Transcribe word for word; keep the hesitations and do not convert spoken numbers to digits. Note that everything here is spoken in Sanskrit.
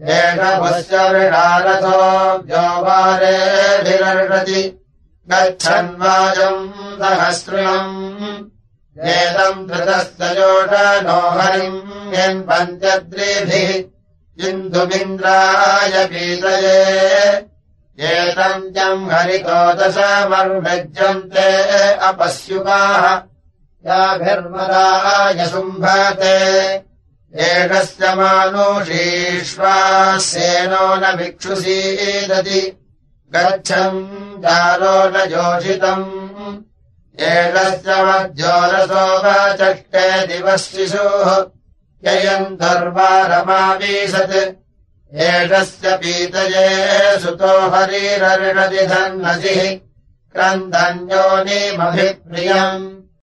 एषवस्य विडारथो व्योवारेभिरर्षति गच्छन्वाजम् सहस्रिणम् एतम् धृतस्तयोषनो हरिम् यन्पञ्चद्रिभिः इन्दुमिन्द्राय पीतये एतम् जम् हरितो दशमर्भज्यन्ते अपस्युकाः याभिर्मदाय शुम्भते एषस्य मानुषीष्वास्येनो न भिक्षुसीदति गच्छन् जालो न योषितम् एषस्य मज्जोरसो वचष्टे दिवः शिशुः ययम् धर्वारमावीशत् एषस्य पीतये सुतो हरिरर्षति धन्नसिः क्रन्दन्योनिमभिप्रियम्